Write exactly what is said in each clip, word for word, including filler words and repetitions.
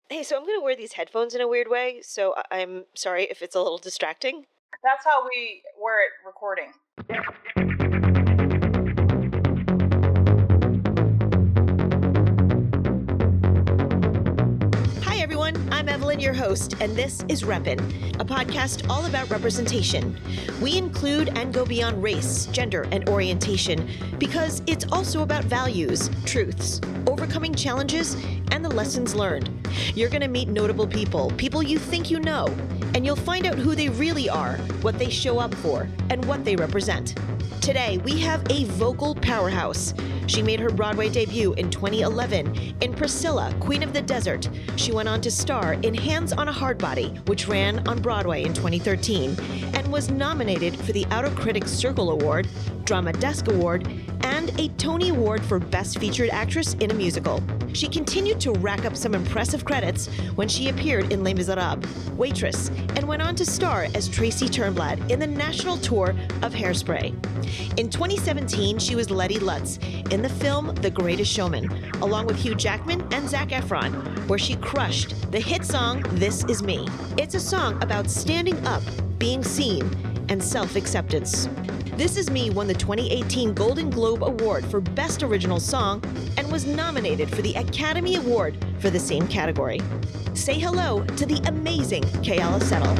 Hey, so I'm going to wear these headphones in a weird way, so I- I'm sorry if it's a little distracting. That's how we wear it recording. Hi, everyone. I'm Evelyn, your host, and this is Reppin', a podcast all about representation. We include and go beyond race, gender, and orientation because it's also about values, truths, overcoming challenges, and the lessons learned. You're going to meet notable people, people you think you know, and you'll find out who they really are, what they show up for, and what they represent. Today, we have a vocal powerhouse. She made her Broadway debut in twenty eleven in Priscilla, Queen of the Desert. She went on to star in Hands on a Hardbody, which ran on Broadway in twenty thirteen, and was nominated for the Outer Critics Circle Award, Drama Desk Award, and a Tony Award for Best Featured Actress in a Musical. She continued to rack up some impressive credits when she appeared in Les Miserables, Waitress, and went on to star as Tracy Turnblad in the national tour of Hairspray. In twenty seventeen, she was Letty Lutz in the film The Greatest Showman, along with Hugh Jackman and Zac Efron, where she crushed the hit song This Is Me. It's a song about standing up, being seen, and self-acceptance. This Is Me won the twenty eighteen Golden Globe Award for Best Original Song and was nominated for the Academy Award for the same category. Say hello to the amazing Keala Settle.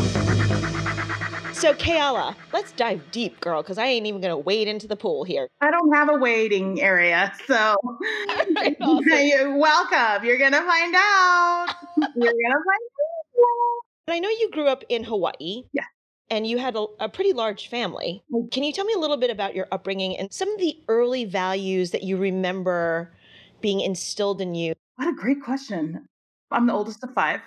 So Keala, let's dive deep, girl, because I ain't even going to wade into the pool here. I don't have a waiting area, so Right, awesome. you're welcome. You're going to find out. You're going to find out. And I know you grew up in Hawaii. Yeah. And you had a, a pretty large family. Can you tell me a little bit about your upbringing and some of the early values that you remember being instilled in you? What a great question. I'm the oldest of five,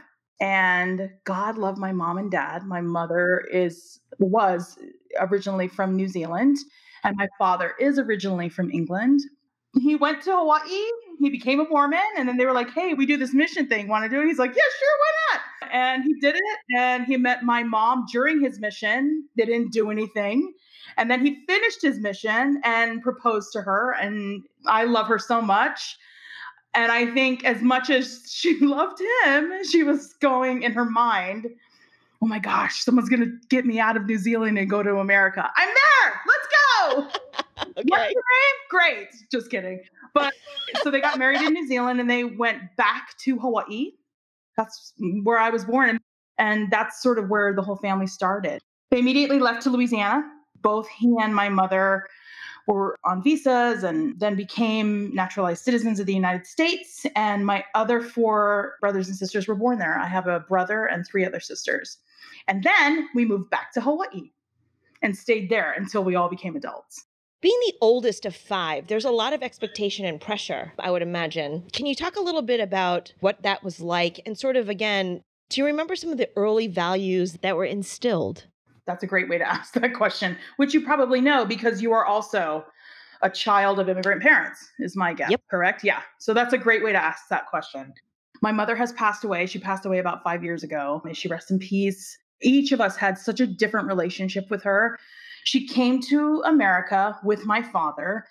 and God love my mom and dad. My mother is was originally from New Zealand, and my father is originally from England. He went to Hawaii, he became a Mormon, and then they were like, hey, we do this mission thing. Want to do it? He's like, yeah, sure, why not? And he did it, and he met my mom during his mission. They didn't do anything. And then he finished his mission and proposed to her, and I love her so much. And I think as much as she loved him, she was going in her mind, oh my gosh, someone's going to get me out of New Zealand and go to America. I'm there. Let's go. Okay. What's your name? Great. Just kidding. But so they got married in New Zealand and they went back to Hawaii. That's where I was born. And that's sort of where the whole family started. They immediately left to Louisiana. Both he and my mother were on visas and then became naturalized citizens of the United States. And my other four brothers and sisters were born there. I have a brother and three other sisters. And then we moved back to Hawaii and stayed there until we all became adults. Being the oldest of five, there's a lot of expectation and pressure, I would imagine. Can you talk a little bit about what that was like? And sort of, again, do you remember some of the early values that were instilled? That's a great way to ask that question, which you probably know because you are also a child of immigrant parents, is my guess. Yep. Correct? Yeah. So that's a great way to ask that question. My mother has passed away. She passed away about five years ago. May she rest in peace. Each of us had such a different relationship with her. She came to America with my father,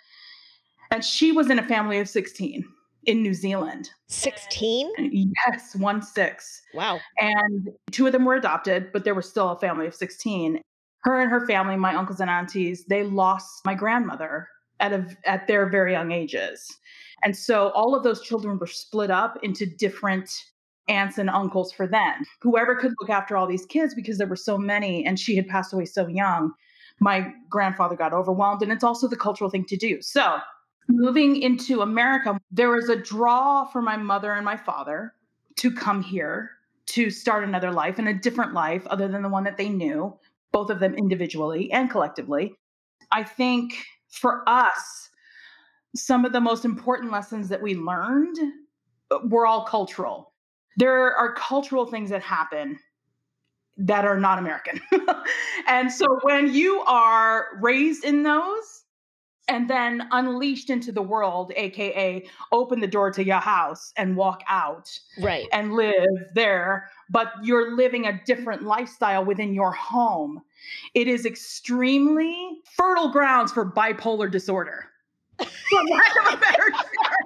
and she was in a family of sixteen in New Zealand. sixteen? Yes, one six. Wow. And two of them were adopted, but there was still a family of sixteen. Her and her family, my uncles and aunties, they lost my grandmother at a, at their very young ages. And so all of those children were split up into different aunts and uncles for them. Whoever could look after all these kids, because there were so many and she had passed away so young, my grandfather got overwhelmed. And it's also the cultural thing to do. So moving into America, there was a draw for my mother and my father to come here to start another life and a different life other than the one that they knew, both of them individually and collectively. I think for us, some of the most important lessons that we learned were all cultural. There are cultural things that happen that are not American. And so when you are raised in those and then unleashed into the world, A K A open the door to your house and walk out Right. and live there, but you're living a different lifestyle within your home, it is extremely fertile grounds for bipolar disorder. For lack of a better term.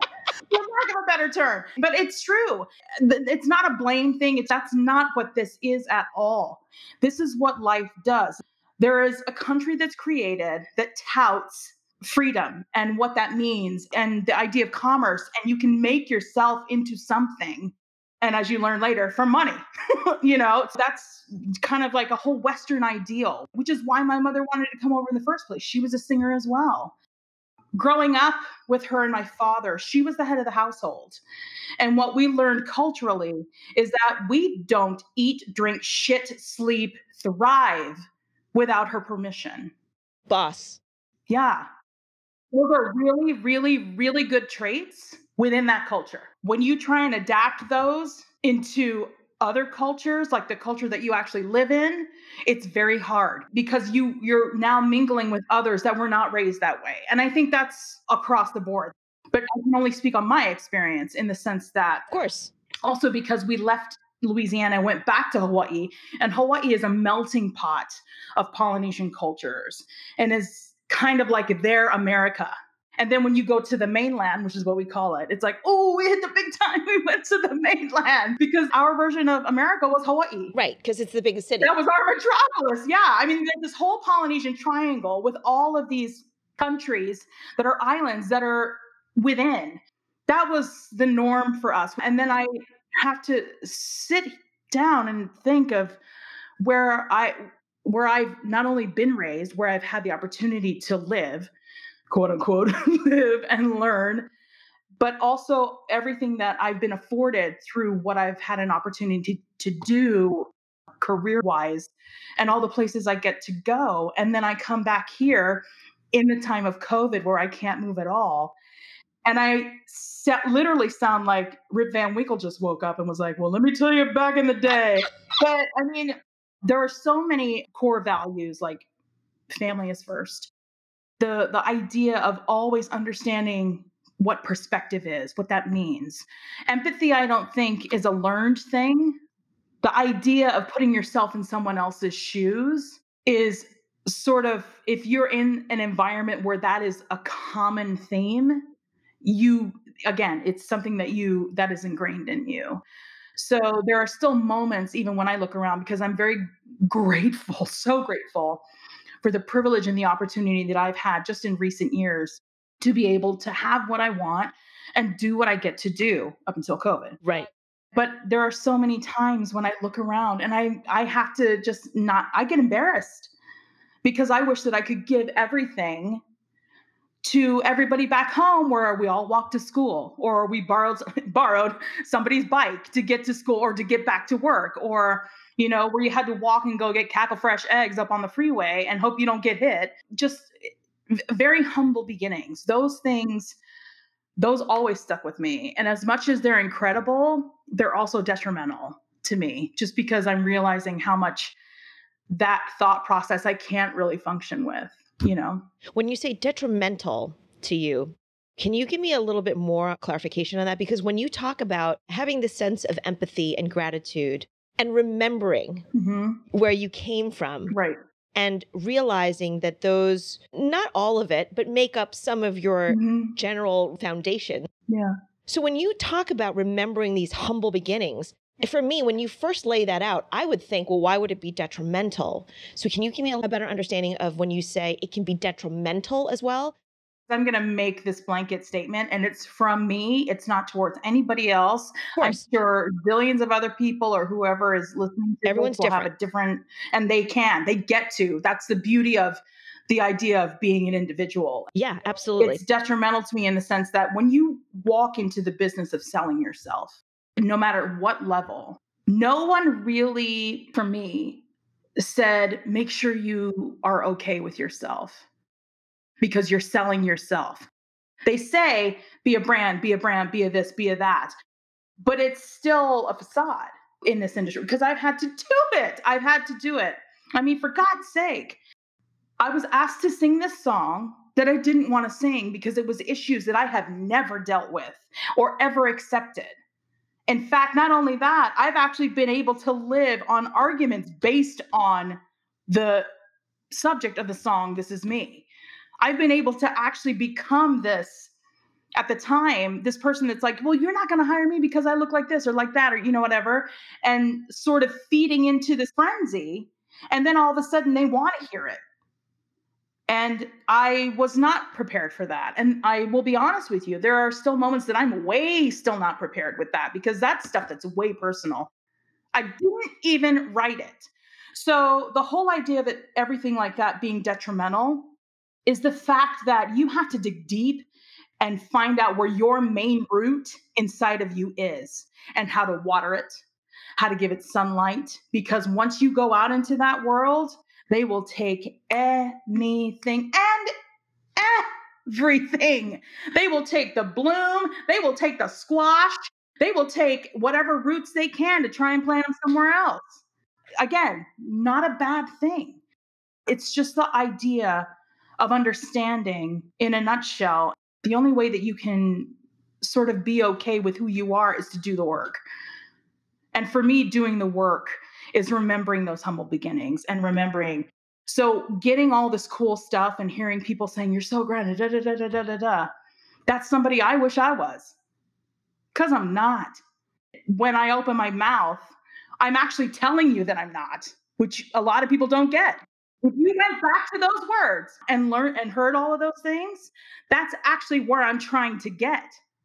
For lack of a better term. But it's true. It's not a blame thing. It's, that's not what this is at all. This is what life does. There is a country that's created that touts freedom and what that means and the idea of commerce. And you can make yourself into something. And as you learn later, for money, you know, that's kind of like a whole Western ideal, which is why my mother wanted to come over in the first place. She was a singer as well. Growing up with her and my father, she was the head of the household. And what we learned culturally is that we don't eat, drink, shit, sleep, thrive without her permission. Boss. Yeah. Those are really, really, really good traits within that culture. When you try and adapt those into other cultures, like the culture that you actually live in, it's very hard because you, you're now mingling with others that were not raised that way. And I think that's across the board. But I can only speak on my experience in the sense that, of course, also because we left Louisiana and went back to Hawaii, and Hawaii is a melting pot of Polynesian cultures and is kind of like their America. And then when you go to the mainland, which is what we call it, it's like, oh, we hit the big time. We went to the mainland because our version of America was Hawaii. Right, because it's the biggest city. That was our metropolis. Yeah. I mean, there's this whole Polynesian triangle with all of these countries that are islands that are within. That was the norm for us. And then I have to sit down and think of where I, where I've not only been raised, where I've had the opportunity to live, quote unquote, live and learn, but also everything that I've been afforded through what I've had an opportunity to, to do career-wise and all the places I get to go. And then I come back here in the time of COVID where I can't move at all. And I sa- literally sound like Rip Van Winkle just woke up and was like, well, let me tell you back in the day. But I mean, there are so many core values, like family is first. The, the idea of always understanding what perspective is, what that means. Empathy, I don't think, is a learned thing. The idea of putting yourself in someone else's shoes is sort of, if you're in an environment where that is a common theme, you, again, it's something that you, that is ingrained in you. So there are still moments, even when I look around, because I'm very grateful, so grateful for the privilege and the opportunity that I've had just in recent years to be able to have what I want and do what I get to do up until COVID. Right. But there are so many times when I look around and I, I have to just not, I get embarrassed because I wish that I could give everything to everybody back home where we all walked to school, or we borrowed, borrowed somebody's bike to get to school or to get back to work, or, you know, where you had to walk and go get Cackle Fresh eggs up on the freeway and hope you don't get hit. Just very humble beginnings. Those things, those always stuck with me. And as much as they're incredible, they're also detrimental to me, just because I'm realizing how much that thought process I can't really function with, you know? When you say detrimental to you, can you give me a little bit more clarification on that? Because when you talk about having the sense of empathy and gratitude and remembering mm-hmm. where you came from, right, and realizing that those, not all of it, but make up some of your mm-hmm. general foundation. Yeah. So when you talk about remembering these humble beginnings, for me, when you first lay that out, I would think, well, why would it be detrimental? So can you give me a better understanding of when you say it can be detrimental as well? I'm going to make this blanket statement, and it's from me. It's not towards anybody else. I'm sure billions of other people or whoever is listening to Everyone's this will different. have a different, and they can, they get to. That's the beauty of the idea of being an individual. Yeah, absolutely. It's detrimental to me in the sense that when you walk into the business of selling yourself, no matter what level, no one really, for me, said, make sure you are okay with yourself, because you're selling yourself. They say, be a brand, be a brand, be a this, be a that. But it's still a facade in this industry because I've had to do it. I've had to do it. I mean, for God's sake, I was asked to sing this song that I didn't want to sing because it was issues that I have never dealt with or ever accepted. In fact, not only that, I've actually been able to live on arguments based on the subject of the song, This Is Me. I've been able to actually become this at the time, this person that's like, well, you're not going to hire me because I look like this or like that, or, you know, whatever, and sort of feeding into this frenzy. And then all of a sudden they want to hear it. And I was not prepared for that. And I will be honest with you, there are still moments that I'm way still not prepared with that, because that's stuff that's way personal. I didn't even write it. So the whole idea of it, everything like that being detrimental, is the fact that you have to dig deep and find out where your main root inside of you is, and how to water it, how to give it sunlight. Because once you go out into that world, they will take anything and everything. They will take the bloom, they will take the squash, they will take whatever roots they can to try and plant them somewhere else. Again, not a bad thing. It's just the idea of understanding, in a nutshell, the only way that you can sort of be okay with who you are is to do the work. And for me, doing the work is remembering those humble beginnings and remembering. So getting all this cool stuff and hearing people saying, you're so great, da, da, da, da, da, da, da. That's somebody I wish I was, because I'm not. When I open my mouth, I'm actually telling you that I'm not, which a lot of people don't get. If you went back to those words and learned and heard all of those things, that's actually where I'm trying to get.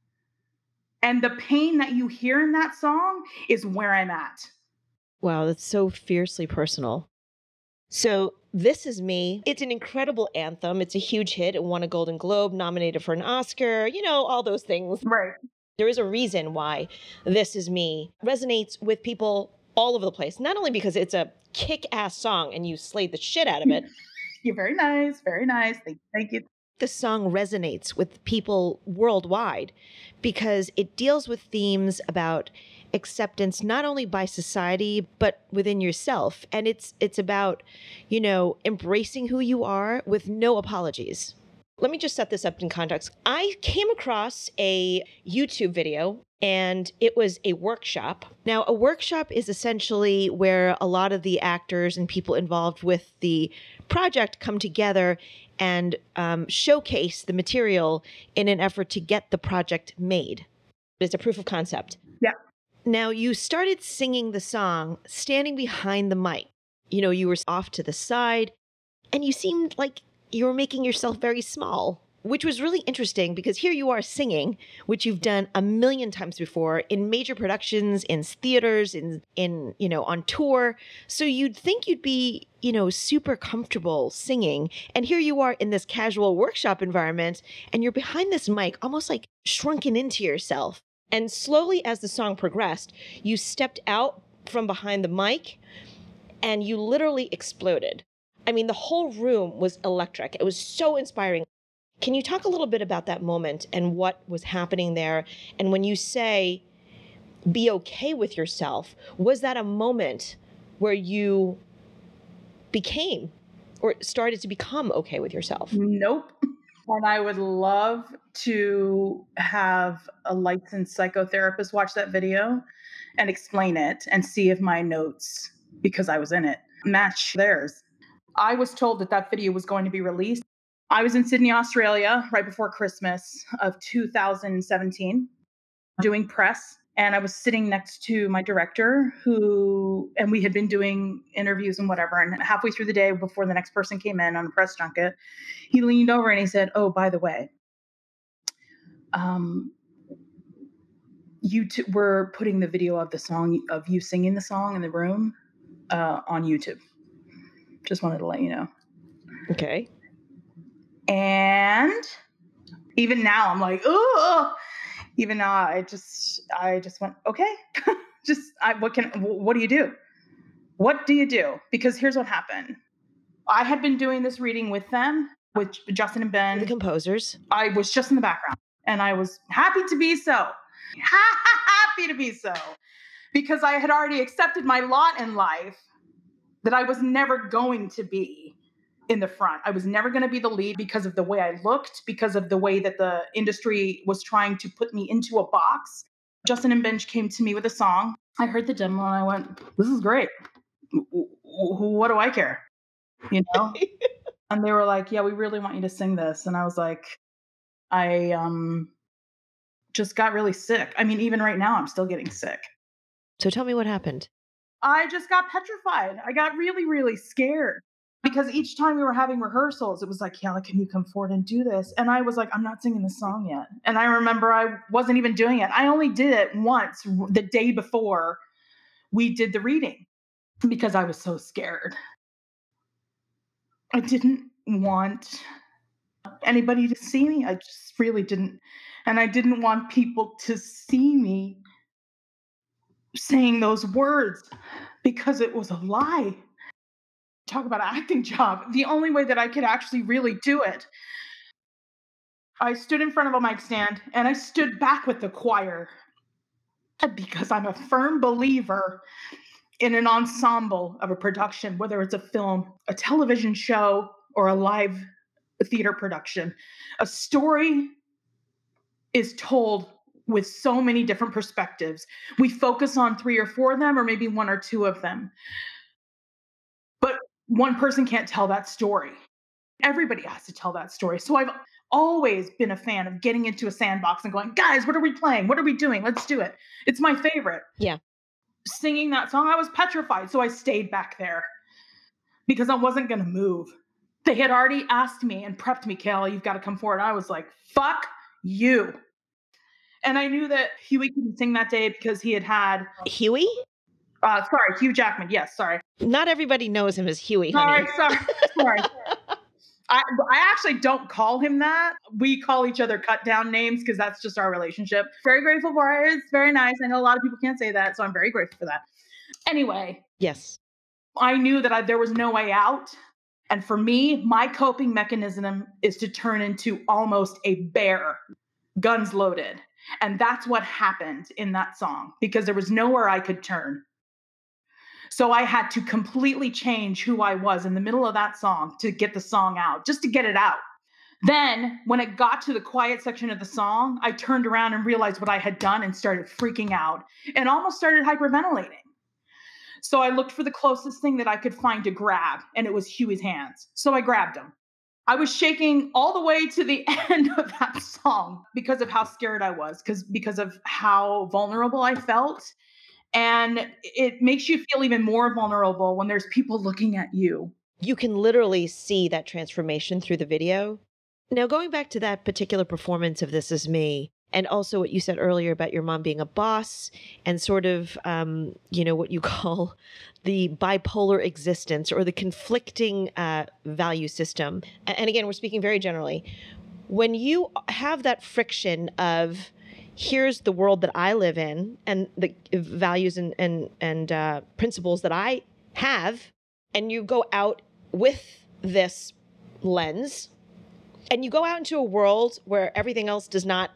And the pain that you hear in that song is where I'm at. Wow, that's so fiercely personal. So This Is Me, it's an incredible anthem. It's a huge hit. It won a Golden Globe, nominated for an Oscar, you know, all those things. Right. There is a reason why This Is Me resonates with people all over the place. Not only because it's a kick-ass song and you slayed the shit out of it. You're very nice, very nice. Thank, thank you. The song resonates with people worldwide because it deals with themes about acceptance, not only by society, but within yourself. And it's it's about, you know, embracing who you are with no apologies. Let me just set this up in context. I came across a YouTube video, and it was a workshop. Now, a workshop is essentially where a lot of the actors and people involved with the project come together and um, showcase the material in an effort to get the project made. It's a proof of concept. Yeah. Now, you started singing the song standing behind the mic. You know, you were off to the side, and you seemed like you were making yourself very small, which was really interesting because here you are singing, which you've done a million times before in major productions, in theaters, in, in, you know, on tour. So you'd think you'd be, you know, super comfortable singing. And here you are in this casual workshop environment, and you're behind this mic, almost like shrunken into yourself. And slowly as the song progressed, you stepped out from behind the mic and you literally exploded. I mean, the whole room was electric. It was so inspiring. Can you talk a little bit about that moment and what was happening there? And when you say, be okay with yourself, was that a moment where you became or started to become okay with yourself? Nope. And I would love to have a licensed psychotherapist watch that video and explain it and see if my notes, because I was in it, match theirs. I was told that that video was going to be released. I was in Sydney, Australia, right before Christmas of two thousand seventeen, doing press. And I was sitting next to my director who, and we had been doing interviews and whatever. And halfway through the day, before the next person came in on a press junket, he leaned over and he said, oh, by the way, um, you t- we're putting the video of the song, of you singing the song in the room uh, on YouTube. Just wanted to let you know. Okay. And even now I'm like, oh, even now I just, I just went, okay, just, I, what can, what do you do? What do you do? Because here's what happened. I had been doing this reading with them, with Justin and Ben. The composers. I was just in the background and I was happy to be so. Happy to be so. Because I had already accepted my lot in life that I was never going to be in the front. I was never going to be the lead because of the way I looked, because of the way that the industry was trying to put me into a box. Justin and Benj came to me with a song. I heard the demo and I went, this is great. What do I care? You know? And they were like, yeah, we really want you to sing this. And I was like, I, um, just got really sick. I mean, even right now, I'm still getting sick. So tell me what happened. I just got petrified. I got really, really scared because each time we were having rehearsals, it was like, Kayla, can you come forward and do this? And I was like, I'm not singing the song yet. And I remember I wasn't even doing it. I only did it once the day before we did the reading because I was so scared. I didn't want anybody to see me. I just really didn't. And I didn't want people to see me saying those words because it was a lie. Talk about an acting job. The only way that I could actually really do it. I stood in front of a mic stand and I stood back with the choir because I'm a firm believer in an ensemble of a production, whether it's a film, a television show, or a live theater production. A story is told with so many different perspectives. We focus on three or four of them, or maybe one or two of them. But one person can't tell that story. Everybody has to tell that story. So I've always been a fan of getting into a sandbox and going, guys, what are we playing? What are we doing? Let's do it. It's my favorite. Yeah. Singing that song, I was petrified. So I stayed back there because I wasn't going to move. They had already asked me and prepped me, Kayla, you've got to come forward. I was like, fuck you. And I knew that Huey couldn't sing that day because he had had... Huey? Uh, sorry, Hugh Jackman. Yes, sorry. Not everybody knows him as Huey, honey. Sorry, sorry, sorry. I, I actually don't call him that. We call each other cut down names because that's just our relationship. Very grateful for it. It's very nice. I know a lot of people can't say that, so I'm very grateful for that. Anyway. Yes. I knew that I, there was no way out. And for me, my coping mechanism is to turn into almost a bear, guns loaded. And that's what happened in that song because there was nowhere I could turn. So I had to completely change who I was in the middle of that song to get the song out, just to get it out. Then when it got to the quiet section of the song, I turned around and realized what I had done and started freaking out and almost started hyperventilating. So I looked for the closest thing that I could find to grab, and it was Huey's hands. So I grabbed him. I was shaking all the way to the end of that song because of how scared I was, because because of how vulnerable I felt. And it makes you feel even more vulnerable when there's people looking at you. You can literally see that transformation through the video. Now, going back to that particular performance of This Is Me, and also what you said earlier about your mom being a boss and sort of, um, you know, what you call the bipolar existence or the conflicting uh, value system. And again, we're speaking very generally. When you have that friction of, here's the world that I live in and the values and and, and uh, principles that I have, and you go out with this lens, and you go out into a world where everything else does not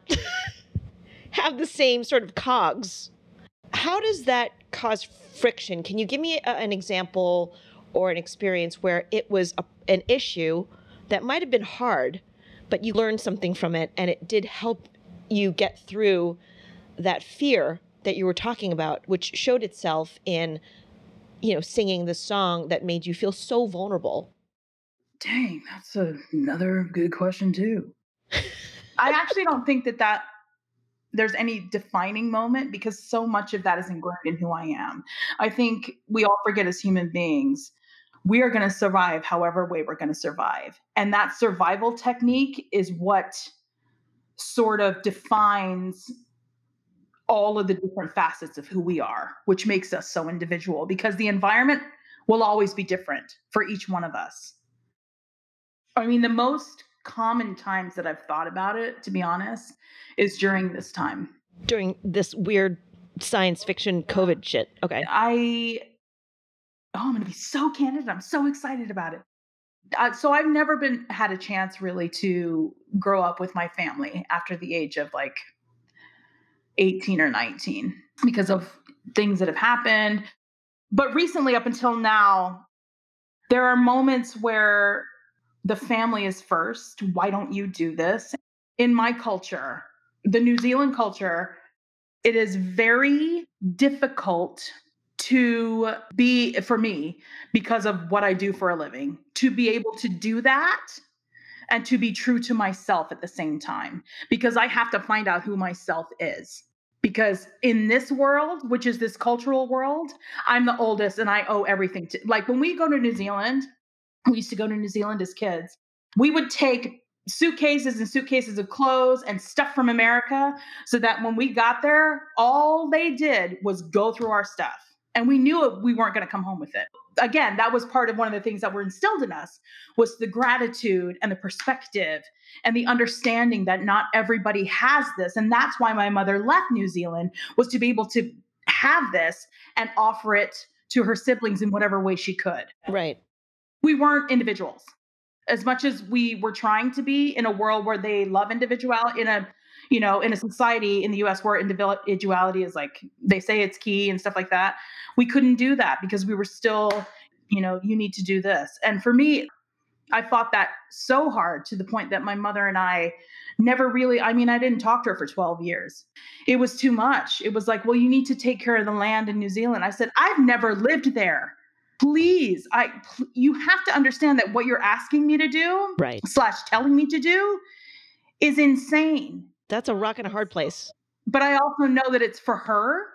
have the same sort of cogs. How does that cause friction? Can you give me a, an example or an experience where it was a, an issue that might have been hard, but you learned something from it and it did help you get through that fear that you were talking about, which showed itself in, you know, singing the song that made you feel so vulnerable? Dang, that's a, another good question too. I actually don't think that that there's any defining moment because so much of that is ingrained in who I am. I think we all forget as human beings, we are going to survive however way we're going to survive. And that survival technique is what sort of defines all of the different facets of who we are, which makes us so individual because the environment will always be different for each one of us. I mean, the most common times that I've thought about it, to be honest, is during this time. During this weird science fiction COVID shit. Okay. I, oh, I'm going to be so candid. I'm so excited about it. Uh, so I've never been had a chance really to grow up with my family after the age of like eighteen or nineteen because of things that have happened. But recently, up until now, there are moments where the family is first. Why don't you do this? In my culture, the New Zealand culture, it is very difficult to be, for me, because of what I do for a living, to be able to do that and to be true to myself at the same time, because I have to find out who myself is. Because in this world, which is this cultural world, I'm the oldest and I owe everything to, like when we go to New Zealand, we used to go to New Zealand as kids. We would take suitcases and suitcases of clothes and stuff from America so that when we got there, all they did was go through our stuff. And we knew it, we weren't going to come home with it. Again, that was part of one of the things that were instilled in us, was the gratitude and the perspective and the understanding that not everybody has this. And that's why my mother left New Zealand, was to be able to have this and offer it to her siblings in whatever way she could. Right. We weren't individuals. As much as we were trying to be in a world where they love individuality, in a, you know, in a society in the U S where individuality is like, they say it's key and stuff like that. We couldn't do that because we were still, you know, you need to do this. And for me, I fought that so hard, to the point that my mother and I never really, I mean, I didn't talk to her for twelve years. It was too much. It was like, well, you need to take care of the land in New Zealand. I said, I've never lived there. Please, I, pl- you have to understand that what you're asking me to do, right, slash telling me to do, is insane. That's a rock and a hard place. But I also know that it's for her.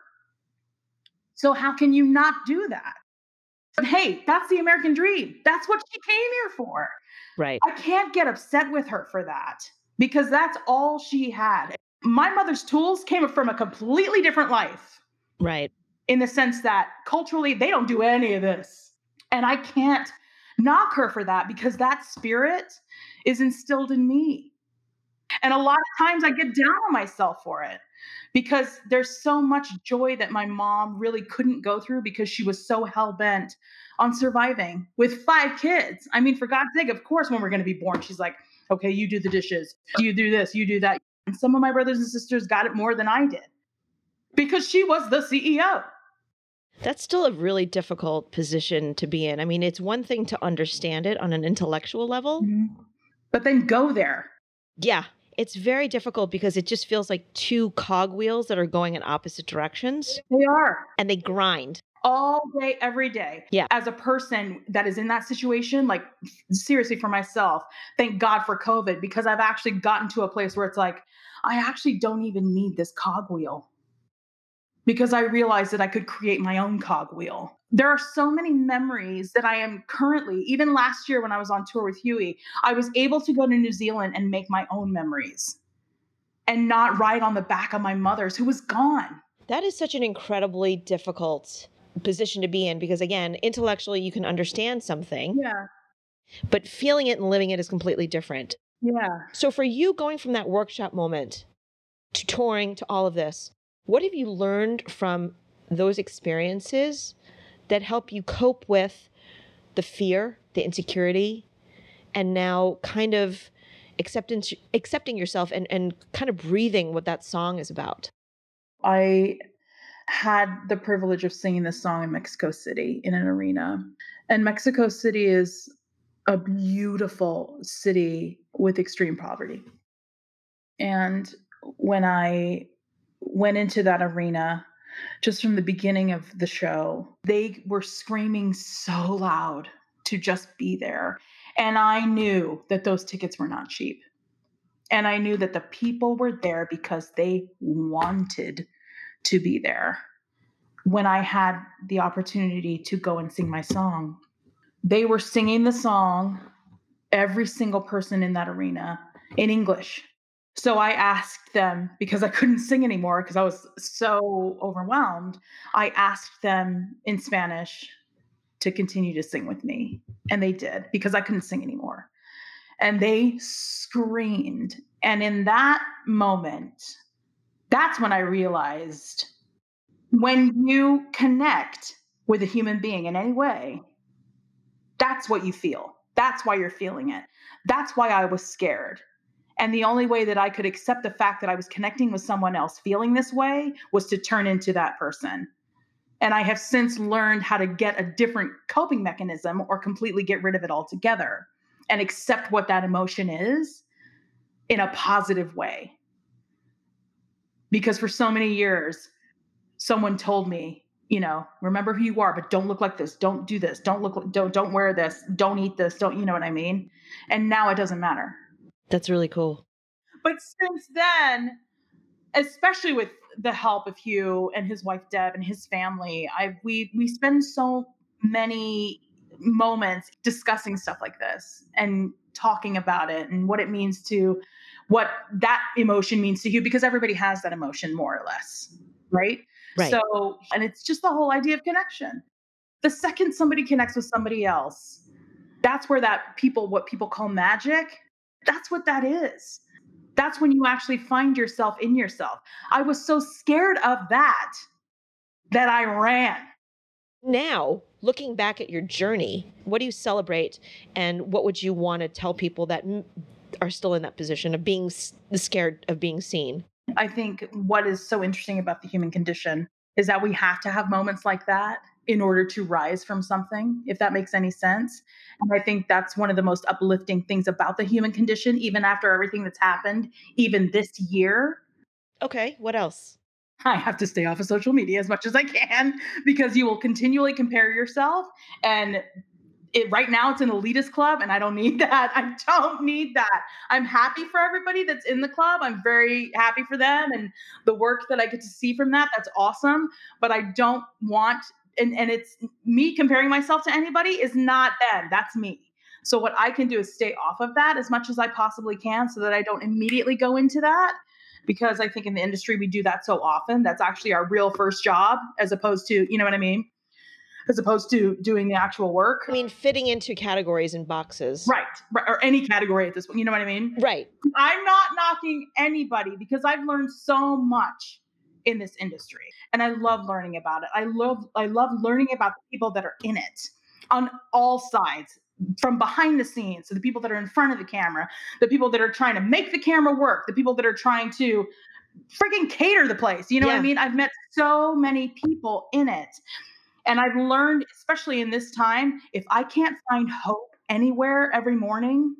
So how can you not do that? But hey, that's the American dream. That's what she came here for. Right. I can't get upset with her for that, because that's all she had. My mother's tools came from a completely different life. Right. In the sense that culturally, they don't do any of this. And I can't knock her for that, because that spirit is instilled in me. And a lot of times I get down on myself for it, because there's so much joy that my mom really couldn't go through, because she was so hell-bent on surviving with five kids. I mean, for God's sake, of course, when we're going to be born, she's like, okay, you do the dishes, you do this, you do that. And some of my brothers and sisters got it more than I did, because she was the C E O. That's still a really difficult position to be in. I mean, it's one thing to understand it on an intellectual level. Mm-hmm. But then go there. Yeah. It's very difficult, because it just feels like two cogwheels that are going in opposite directions. They are. And they grind. All day, every day. Yeah. As a person that is in that situation, like seriously for myself, thank God for COVID, because I've actually gotten to a place where it's like, I actually don't even need this cogwheel, because I realized that I could create my own cogwheel. There are so many memories that I am currently, even last year when I was on tour with Huey, I was able to go to New Zealand and make my own memories and not ride on the back of my mother's, who was gone. That is such an incredibly difficult position to be in, because again, intellectually you can understand something. Yeah. But feeling it and living it is completely different. Yeah. So for you, going from that workshop moment to touring to all of this, what have you learned from those experiences that help you cope with the fear, the insecurity, and now kind of acceptance, accepting yourself and, and kind of breathing what that song is about? I had the privilege of singing this song in Mexico City in an arena. And Mexico City is a beautiful city with extreme poverty. And when I went into that arena, just from the beginning of the show, they were screaming so loud to just be there. And I knew that those tickets were not cheap. And I knew that the people were there because they wanted to be there. When I had the opportunity to go and sing my song, they were singing the song, every single person in that arena, in English. So I asked them, because I couldn't sing anymore because I was so overwhelmed, I asked them in Spanish to continue to sing with me. And they did, because I couldn't sing anymore. And they screamed. And in that moment, that's when I realized, when you connect with a human being in any way, that's what you feel. That's why you're feeling it. That's why I was scared. And the only way that I could accept the fact that I was connecting with someone else feeling this way was to turn into that person. And I have since learned how to get a different coping mechanism, or completely get rid of it altogether and accept what that emotion is in a positive way. Because for so many years, someone told me, You know, remember who you are, but don't look like this. Don't do this. Don't look, don't, don't wear this. Don't eat this. Don't, you know what I mean? And now it doesn't matter. That's really cool. But since then, especially with the help of Hugh and his wife Deb and his family, I we we spend so many moments discussing stuff like this and talking about it and what it means to what that emotion means to you, because everybody has that emotion more or less, right? Right. So, and it's just the whole idea of connection. The second somebody connects with somebody else, that's where that people, what people call magic, that's what that is. That's when you actually find yourself in yourself. I was so scared of that that I ran. Now, looking back at your journey, what do you celebrate, and what would you want to tell people that m- are still in that position of being s- scared of being seen? I think what is so interesting about the human condition is that we have to have moments like that in order to rise from something, if that makes any sense. And I think that's one of the most uplifting things about the human condition, even after everything that's happened, even this year. Okay, what else? I have to stay off of social media as much as I can, because you will continually compare yourself. And it, right now it's an elitist club, and I don't need that. I don't need that. I'm happy for everybody that's in the club. I'm very happy for them and the work that I get to see from that. That's awesome. But I don't want, and, and it's me comparing myself to anybody is not them. That's me. So what I can do is stay off of that as much as I possibly can so that I don't immediately go into that. Because I think in the industry, we do that so often. That's actually our real first job, as opposed to, you know what I mean? As opposed to doing the actual work. I mean, fitting into categories and boxes. Right. Right. Or any category at this point. You know what I mean? Right. I'm not knocking anybody, because I've learned so much in this industry, and I love learning about it. I love, I love learning about the people that are in it on all sides, from behind the scenes to the people that are in front of the camera, the people that are trying to make the camera work, the people that are trying to freaking cater the place. You know Yeah. what I mean? I've met so many people in it. And I've learned, especially in this time, if I can't find hope anywhere every morning,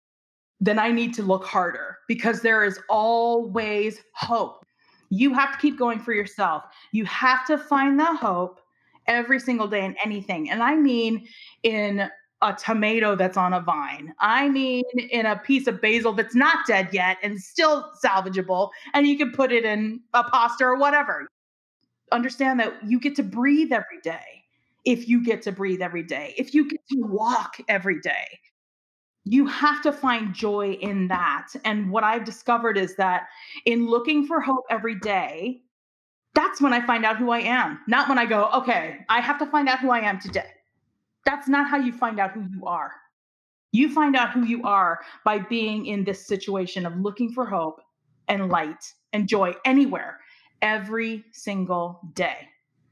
then I need to look harder, because there is always hope. You have to keep going for yourself. You have to find the hope every single day in anything. And I mean in a tomato that's on a vine. I mean in a piece of basil that's not dead yet and still salvageable, and you can put it in a pasta or whatever. Understand that you get to breathe every day. If you get to breathe every day, if you get to walk every day, you have to find joy in that. And what I've discovered is that in looking for hope every day, that's when I find out who I am. Not when I go, okay, I have to find out who I am today. That's not how you find out who you are. You find out who you are by being in this situation of looking for hope and light and joy anywhere, every single day,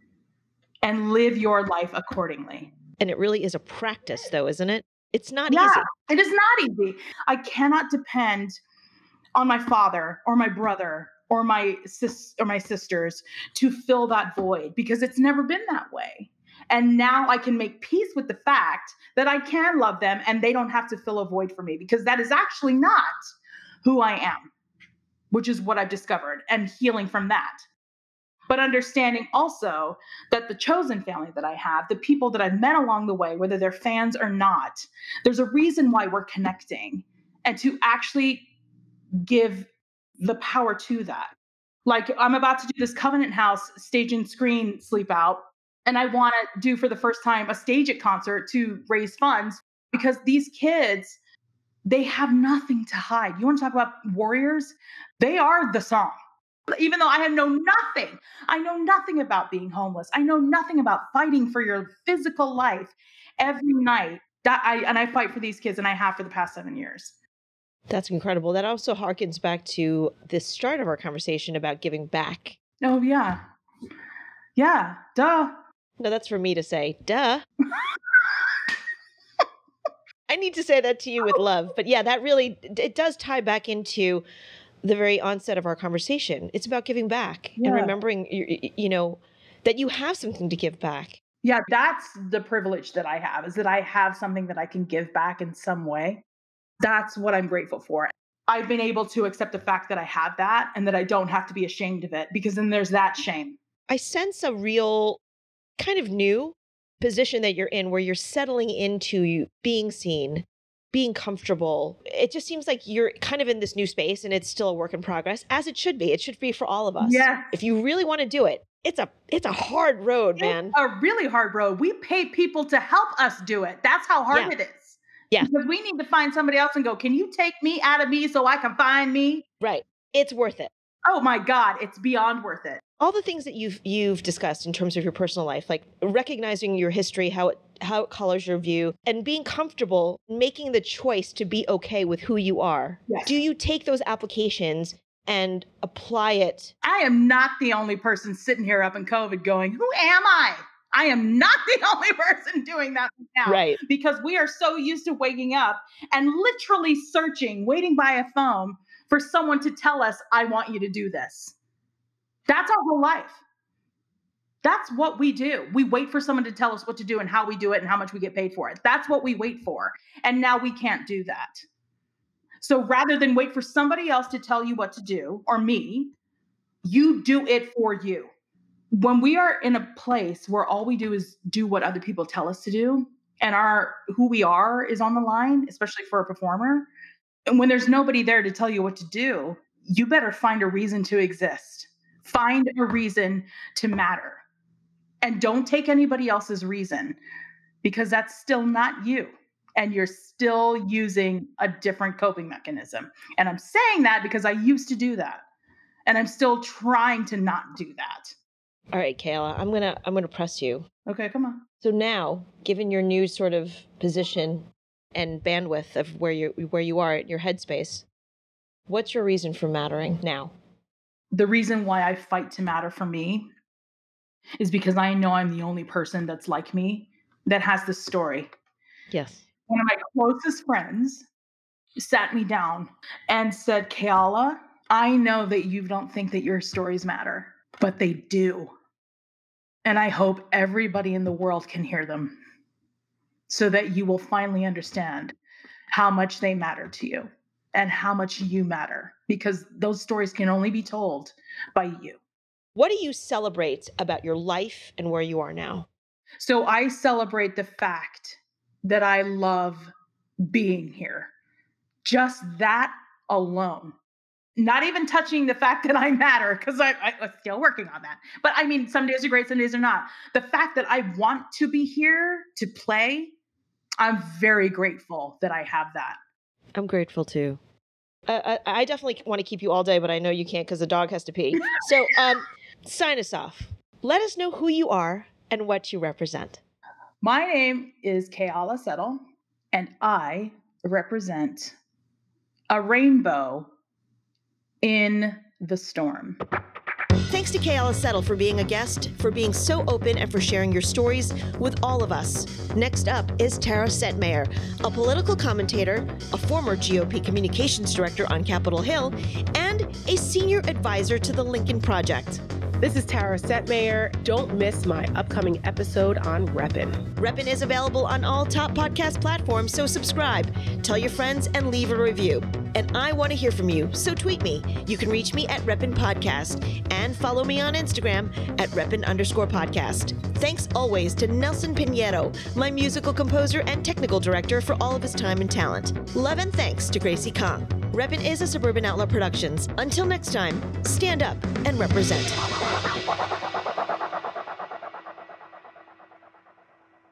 and live your life accordingly. And it really is a practice, though, isn't it? It's not Yeah, easy. it is not easy. I cannot depend on my father or my brother or my sis or my sisters to fill that void, because it's never been that way. And now I can make peace with the fact that I can love them and they don't have to fill a void for me, because that is actually not who I am, which is what I've discovered, and healing from that. But understanding also that the chosen family that I have, the people that I've met along the way, whether they're fans or not, there's a reason why we're connecting, and to actually give the power to that. Like, I'm about to do this Covenant House stage and screen sleep out, and I want to do for the first time a stage it concert to raise funds, because these kids, they have nothing to hide. You want to talk about warriors? They are the song. Even though I know nothing, I know nothing about being homeless. I know nothing about fighting for your physical life every night. That I and I fight for these kids, and I have for the past seven years. That's incredible. That also harkens back to the start of our conversation about giving back. Oh yeah, yeah, duh. No, that's for me to say. Duh. I need to say that to you with love. But yeah, that really, it does tie back into the very onset of our conversation. It's about giving back Yeah. and remembering, you, you know, that you have something to give back. Yeah, that's the privilege that I have, is that I have something that I can give back in some way. That's what I'm grateful for. I've been able to accept the fact that I have that, and that I don't have to be ashamed of it, because then there's that shame. I sense a real kind of new position that you're in where you're settling into you being seen, being comfortable. It just seems like you're kind of in this new space and it's still a work in progress, as it should be. It should be for all of us. Yes. If you really want to do it, it's a it's a hard road, man. It's a really hard road. We pay people to help us do it. That's how hard Yeah. it is. Yeah. Because we need to find somebody else and go, can you take me out of me so I can find me? Right. It's worth it. Oh my God, it's beyond worth it. All the things that you've you've discussed in terms of your personal life, like recognizing your history, how it how it colors your view, and being comfortable making the choice to be okay with who you are. Yes. Do you take those applications and apply it? I am not the only person sitting here up in COVID going, who am I? I am not the only person doing that now. Right. Because we are so used to waking up and literally searching, waiting by a phone for someone to tell us, I want you to do this. That's our whole life. That's what we do. We wait for someone to tell us what to do and how we do it and how much we get paid for it. That's what we wait for. And now we can't do that. So rather than wait for somebody else to tell you what to do, or me, you do it for you. When we are in a place where all we do is do what other people tell us to do, and our who we are is on the line, especially for a performer, and when there's nobody there to tell you what to do, you better find a reason to exist. Find a reason to matter. And don't take anybody else's reason, because that's still not you. And you're still using a different coping mechanism. And I'm saying that because I used to do that. And I'm still trying to not do that. All right, Kayla, I'm gonna I'm gonna press you. Okay, come on. So now, given your new sort of position and bandwidth of where you where you are at your headspace, what's your reason for mattering now? The reason why I fight to matter for me is because I know I'm the only person that's like me that has this story. Yes. One of my closest friends sat me down and said, Kayla, I know that you don't think that your stories matter, but they do. And I hope everybody in the world can hear them so that you will finally understand how much they matter to you and how much you matter, because those stories can only be told by you. What do you celebrate about your life and where you are now? So I celebrate the fact that I love being here. Just that alone. Not even touching the fact that I matter, because I, I, I'm still working on that. But I mean, some days are great, some days are not. The fact that I want to be here to play, I'm very grateful that I have that. I'm grateful too. Uh, I, I definitely want to keep you all day, but I know you can't because the dog has to pee. So um, sign us off. Let us know who you are and what you represent. My name is Kayla Settle, and I represent a rainbow in the storm. Thanks to Kayla Settle for being a guest, for being so open, and for sharing your stories with all of us. Next up is Tara Setmayer, a political commentator, a former G O P communications director on Capitol Hill, and a senior advisor to the Lincoln Project. This is Tara Setmayer. Don't miss my upcoming episode on Reppin'. Reppin' is available on all top podcast platforms, so subscribe, tell your friends, and leave a review. And I want to hear from you, so tweet me. You can reach me at Reppin' Podcast and follow me on Instagram at Reppin underscore podcast. Thanks always to Nelson Pinedo, my musical composer and technical director, for all of his time and talent. Love and thanks to Gracie Kong. Reppin' is a Suburban Outlaw Productions. Until next time, stand up and represent.